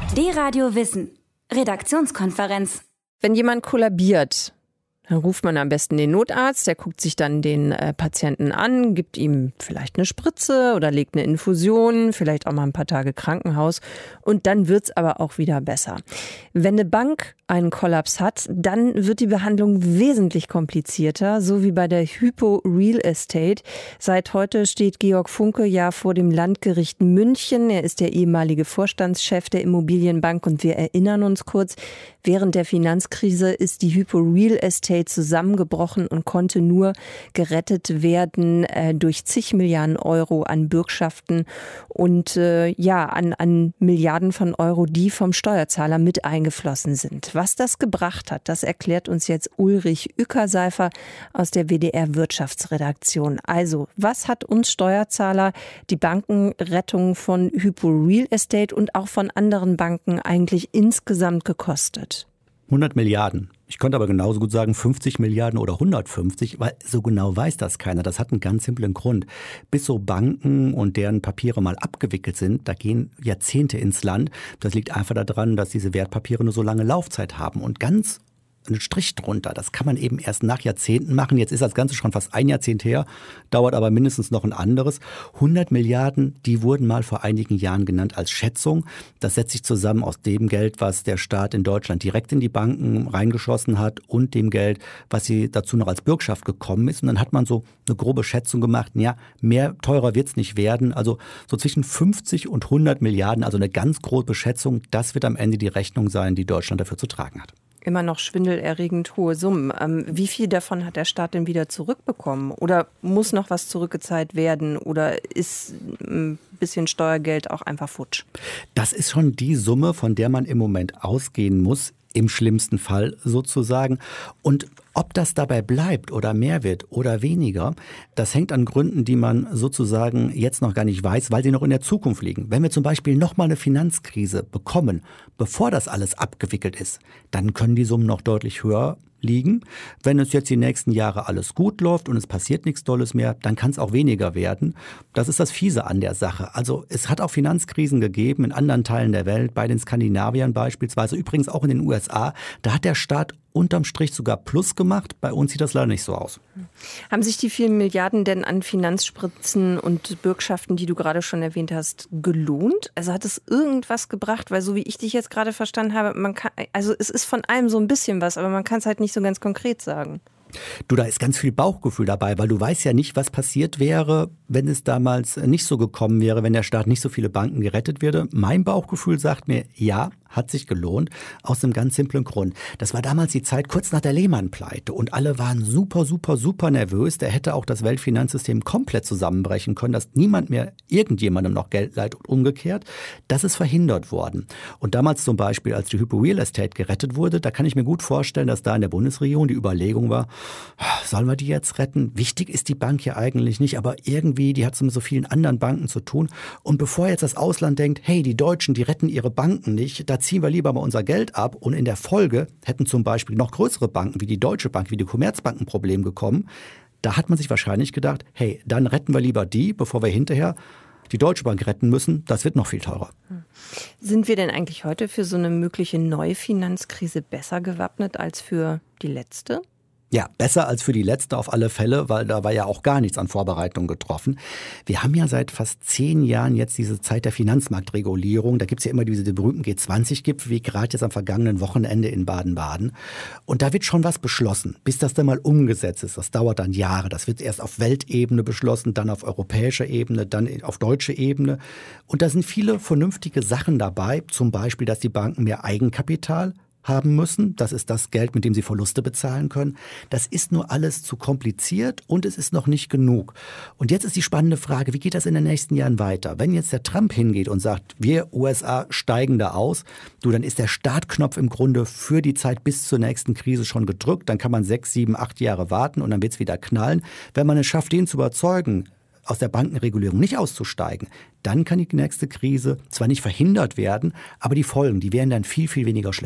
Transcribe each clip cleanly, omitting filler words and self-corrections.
D-Radio Wissen. Redaktionskonferenz. Wenn jemand kollabiert, dann ruft man am besten den Notarzt, der guckt sich dann den Patienten an, gibt ihm vielleicht eine Spritze oder legt eine Infusion, vielleicht auch mal ein paar Tage Krankenhaus und dann wird's aber auch wieder besser. Wenn eine Bank einen Kollaps hat, dann wird die Behandlung wesentlich komplizierter, so wie bei der Hypo Real Estate. Seit heute steht Georg Funke ja vor dem Landgericht München. Er ist der ehemalige Vorstandschef der Immobilienbank und wir erinnern uns kurz, während der Finanzkrise ist die Hypo Real Estate zusammengebrochen und konnte nur gerettet werden durch zig Milliarden Euro an Bürgschaften und an Milliarden von Euro, die vom Steuerzahler mit eingeflossen sind. Was das gebracht hat, das erklärt uns jetzt Ulrich Ueckerseifer aus der WDR Wirtschaftsredaktion. Also, was hat uns Steuerzahler die Bankenrettung von Hypo Real Estate und auch von anderen Banken eigentlich insgesamt gekostet? 100 Milliarden. Ich könnte aber genauso gut sagen 50 Milliarden oder 150, weil so genau weiß das keiner. Das hat einen ganz simplen Grund. Bis so Banken und deren Papiere mal abgewickelt sind, da gehen Jahrzehnte ins Land. Das liegt einfach daran, dass diese Wertpapiere nur so lange Laufzeit haben. Und ganz einen Strich drunter. Das kann man eben erst nach Jahrzehnten machen. Jetzt ist das Ganze schon fast ein Jahrzehnt her, dauert aber mindestens noch ein anderes. 100 Milliarden, die wurden mal vor einigen Jahren genannt als Schätzung. Das setzt sich zusammen aus dem Geld, was der Staat in Deutschland direkt in die Banken reingeschossen hat und dem Geld, was sie dazu noch als Bürgschaft gekommen ist. Und dann hat man so eine grobe Schätzung gemacht, ja, mehr teurer wird es nicht werden. Also so zwischen 50 und 100 Milliarden, also eine ganz grobe Schätzung, das wird am Ende die Rechnung sein, die Deutschland dafür zu tragen hat. Immer noch schwindelerregend hohe Summen. Wie viel davon hat der Staat denn wieder zurückbekommen? Oder muss noch was zurückgezahlt werden? Oder ist ein bisschen Steuergeld auch einfach futsch? Das ist schon die Summe, von der man im Moment ausgehen muss. Im schlimmsten Fall sozusagen. Und ob das dabei bleibt oder mehr wird oder weniger, das hängt an Gründen, die man sozusagen jetzt noch gar nicht weiß, weil sie noch in der Zukunft liegen. Wenn wir zum Beispiel nochmal eine Finanzkrise bekommen, bevor das alles abgewickelt ist, dann können die Summen noch deutlich höher liegen. Wenn es jetzt die nächsten Jahre alles gut läuft und es passiert nichts Tolles mehr, dann kann es auch weniger werden. Das ist das Fiese an der Sache. Also es hat auch Finanzkrisen gegeben in anderen Teilen der Welt, bei den Skandinaviern beispielsweise, übrigens auch in den USA. Da hat der Staat unterm Strich sogar Plus gemacht. Bei uns sieht das leider nicht so aus. Haben sich die vielen Milliarden denn an Finanzspritzen und Bürgschaften, die du gerade schon erwähnt hast, gelohnt? Also hat es irgendwas gebracht? Weil so wie ich dich jetzt gerade verstanden habe, es ist von allem so ein bisschen was, aber man kann es halt nicht so ganz konkret sagen. Du, da ist ganz viel Bauchgefühl dabei, weil du weißt ja nicht, was passiert wäre, wenn es damals nicht so gekommen wäre, wenn der Staat nicht so viele Banken gerettet würde. Mein Bauchgefühl sagt mir, ja, hat sich gelohnt, aus einem ganz simplen Grund. Das war damals die Zeit kurz nach der Lehman-Pleite und alle waren super nervös. Da hätte auch das Weltfinanzsystem komplett zusammenbrechen können, dass niemand mehr irgendjemandem noch Geld leiht und umgekehrt. Das ist verhindert worden. Und damals zum Beispiel, als die Hypo Real Estate gerettet wurde, da kann ich mir gut vorstellen, dass da in der Bundesregierung die Überlegung war, sollen wir die jetzt retten? Wichtig ist die Bank ja eigentlich nicht, aber irgendwie, die hat es mit so vielen anderen Banken zu tun. Und bevor jetzt das Ausland denkt, hey, die Deutschen, die retten ihre Banken nicht, da ziehen wir lieber mal unser Geld ab. Und in der Folge hätten zum Beispiel noch größere Banken wie die Deutsche Bank, wie die Commerzbank ein Problem bekommen. Da hat man sich wahrscheinlich gedacht, hey, dann retten wir lieber die, bevor wir hinterher die Deutsche Bank retten müssen. Das wird noch viel teurer. Sind wir denn eigentlich heute für so eine mögliche neue Finanzkrise besser gewappnet als für die letzte? Ja, besser als für die letzte auf alle Fälle, weil da war ja auch gar nichts an Vorbereitung getroffen. Wir haben ja seit fast 10 Jahren jetzt diese Zeit der Finanzmarktregulierung. Da gibt's ja immer diese berühmten G20-Gipfel, wie gerade jetzt am vergangenen Wochenende in Baden-Baden. Und da wird schon was beschlossen, bis das dann mal umgesetzt ist. Das dauert dann Jahre. Das wird erst auf Weltebene beschlossen, dann auf europäischer Ebene, dann auf deutscher Ebene. Und da sind viele vernünftige Sachen dabei, zum Beispiel, dass die Banken mehr Eigenkapital haben müssen. Das ist das Geld, mit dem sie Verluste bezahlen können. Das ist nur alles zu kompliziert und es ist noch nicht genug. Und jetzt ist die spannende Frage, wie geht das in den nächsten Jahren weiter? Wenn jetzt der Trump hingeht und sagt, wir USA steigen da aus, dann ist der Startknopf im Grunde für die Zeit bis zur nächsten Krise schon gedrückt. Dann kann man 6, 7, 8 Jahre warten und dann wird es wieder knallen. Wenn man es schafft, den zu überzeugen, aus der Bankenregulierung nicht auszusteigen, dann kann die nächste Krise zwar nicht verhindert werden, aber die Folgen, die wären dann viel weniger schlimm.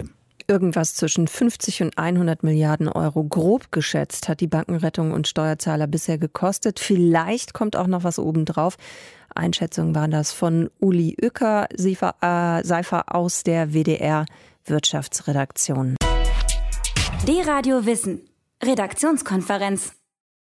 Irgendwas zwischen 50 und 100 Milliarden Euro, grob geschätzt, hat die Bankenrettung und Steuerzahler bisher gekostet. Vielleicht kommt auch noch was obendrauf. Einschätzungen waren das von Uli Uecker, Seifer aus der WDR Wirtschaftsredaktion. D-Radio Wissen, Redaktionskonferenz.